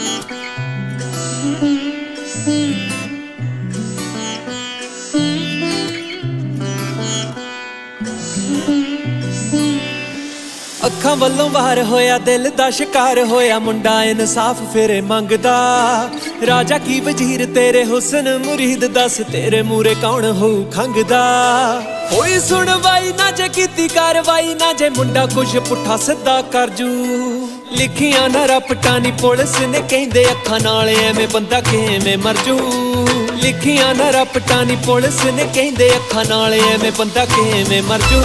ਅੱਖਾਂ ਵੱਲੋਂ ਵਾਰ ਹੋਇਆ, ਦਿਲ ਦਾ ਸ਼ਿਕਾਰ ਹੋਇਆ, ਮੁੰਡਾ ਇਨਸਾਫ ਫੇਰੇ ਮੰਗਦਾ। ਰਾਜਾ ਕੀ ਵਜ਼ੀਰ ਤੇਰੇ ਹੁਸਨ ਮੁਰੀਦ, ਦੱਸ ਤੇਰੇ ਮੂਰੇ ਕੌਣ ਹੋਊ ਖੰਗਦਾ। ਹੋਈ ਸੁਣਵਾਈ ਨਾ ਜੇ ਕੀਤੀ ਕਾਰਵਾਈ ਨਾ ਜੇ, ਮੁੰਡਾ ਕੁਛ ਪੁੱਠਾ ਸਿੱਧਾ ਕਰ ਜੂ। ਲਿਖੀਆਂ ਨਾ ਰਪਟਾਂ ਨੀ ਪੁਲਿਸ ਨੇ ਕਹਿੰਦੇ, ਅੱਖਾਂ ਨਾਲ ਐਵੇਂ ਬੰਦਾ ਕਿਵੇਂ ਮਰ ਜੂ। ਲਿਖੀਆਂ ਨਾ ਰਪਟਾਂ ਨੀ ਪੁਲਿਸ ਨੇ ਕਹਿੰਦੇ, ਅੱਖਾਂ ਨਾਲ ਐਵੇਂ ਬੰਦਾ ਕਿਵੇਂ ਮਰ ਜੂ।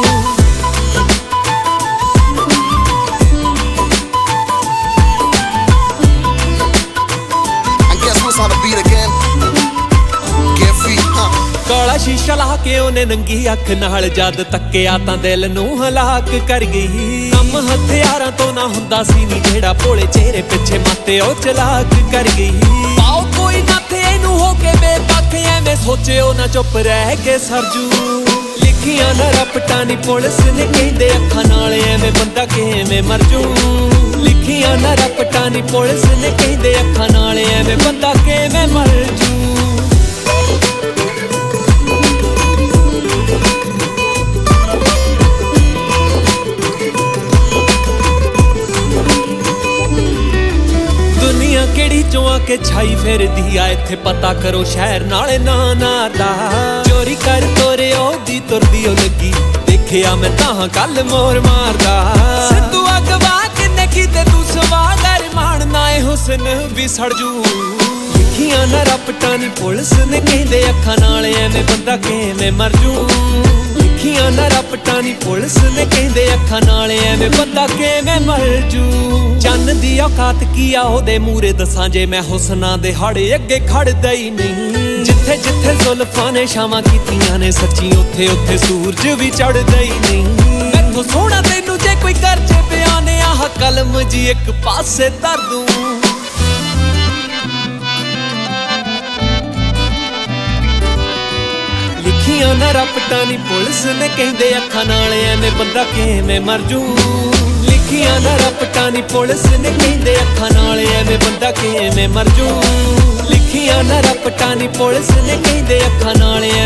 ਕਾਲਾ ਸ਼ੀਸ਼ਾ ਲਾ ਕੇ ਉਹਨੇ ਨੰਗੀ ਅੱਖ ਨਾਲ ਜਦ ਤੱਕਿਆ ਤਾਂ ਦਿਲ ਨੂੰ ਹਲਾਕ ਕਰ ਗਈ। ਕੰਮ ਹਥਿਆਰਾਂ ਤੋਂ ਨਾ ਹੁੰਦਾ ਸੀ ਨੀ, ਜਿਹੜਾ ਭੋਲੇ ਚਿਹਰੇ ਪਿੱਛੇ ਮਾਤੇ ਉਹ ਚਲਾਕ ਕਰ ਗਈ। ਪਾਓ ਕੋਈ ਨਾ ਥੇ ਇਹਨੂੰ ਹੋ ਕੇ ਬੇਪੱਖ, ਐਵੇਂ ਸੋਚਿਓ ਨਾ ਚੁੱਪ ਰਹਿ ਕੇ ਸਰਜੂ। ਲਿਖੀਆਂ ਨਾ ਰਪਟਾਂ ਨੀ ਪੁਲਿਸ ਨੇ ਕਹਿੰਦੇ, ਅੱਖਾਂ ਨਾਲ ਐਵੇਂ ਬੰਦਾ ਕਿਵੇਂ ਮਰ ਜੂ। ਲਿਖੀਆਂ ਨਾ ਰਪਟਾਂ ਨੀ ਪੁਲਿਸ ਨੇ ਕਹਿੰਦੇ, ਅੱਖਾਂ ਨਾਲ ਐਵੇਂ ਬੰਦਾ ਕਿਵੇਂ ਮਰ ਜੂ। ਕਿਹੜੀ ਚੋਂ ਆ ਕੇ ਛਾਈ ਫਿਰਦੀ ਆ, ਇੱਥੇ ਪਤਾ ਕਰੋ ਸ਼ਹਿਰ ਨਾਲੇ ਨਾ ਦਾ। ਚੋਰੀ ਕਰ ਤੋਰਿਓ ਦੀ ਤੁਰਦੀ ਉਹ ਲੱਗੀ, ਦੇਖਿਆ ਮੈਂ ਤਾਂ ਕੱਲ ਮੋਰ ਮਾਰਦਾ। ਸਿੱਧੂ ਅਗਵਾ ਕਿੰਨੇ ਕੀਤੇ ਤੂੰ ਸਵਾਗਰ, ਮਾਣਨਾ ਏ ਹੁਸਨ ਵੀ ਸੜ ਜੂ। ਲਿਖੀਆਂ ਨਾ ਰਪਟਾਂ ਨੀ ਪੁਲਿਸ ਨੇ ਕਹਿੰਦੇ, ਅੱਖਾਂ ਨਾਲ ਐਵੇਂ ਬੰਦਾ ਕਿਵੇਂ ਮਰ ਜੂ। ਲਿਖੀਆਂ ਨਾ ਰਪਟਾਂ ਨੀ ਪੁਲਿਸ ਨੇ ਕਹਿੰਦੇ, ਅੱਖਾਂ ਨਾਲ ਐਵੇਂ ਬੰਦਾ ਕਿਵੇਂ ਮਰ ਜੂ। ਚੰਨ ਦੀ ਔਕਾਤ ਕੀ ਆ ਉਹਦੇ ਮੂਰੇ ਦੱਸਾਂ, ਜੇ ਮੈਂ ਹੁਸਨਾਂ ਦੇ ਹਾੜੇ ਅੱਗੇ ਖੜਦਾ ਹੀ ਨਹੀਂ। ਜਿੱਥੇ ਜਿੱਥੇ ਜ਼ੁਲਫਾਂ ਨੇ ਛਾਵਾਂ ਕੀਤੀਆਂ ਨੇ ਸੱਚੀ, ਉੱਥੇ ਉੱਥੇ ਸੂਰਜ ਵੀ ਚੜ੍ਹਦਾ ਹੀ ਨਹੀਂ। ਮੈਥੋਂ ਸੋਹਣਾ ਤੈਨੂੰ ਜੇ ਕੋਈ ਕਰ ਜੇ ਬਿਆਨ, ਆਹ ਕਲਮ ਜੀ ਇੱਕ ਪਾਸੇ ਧਰ ਦੂੰ। ਲਿਖੀਆਂ ਨਾ ਰਪਟਾਂ ਨੀ ਪੁਲਿਸ ਨੇ ਕਹਿੰਦੇ, ਅੱਖਾਂ ਨਾਲ ਐਵੇਂ ਬੰਦਾ ਕਿਵੇਂ ਮਰ ਜੂ। ਲਿਖੀਆਂ ਨਾ ਰਪਟਾਂ ਨੀ ਪੁਲਿਸ ਨੇ ਕਹਿੰਦੇ, ਅੱਖਾਂ ਨਾਲ ਐਵੇਂ ਬੰਦਾ ਕਿਵੇਂ ਮਰ ਜੂ। ਲਿਖੀਆਂ ਨਾ ਰਪਟਾਂ ਨੀ ਪੁਲਿਸ ਨੇ ਕਹਿੰਦੇ, ਅੱਖਾਂ ਨਾਲ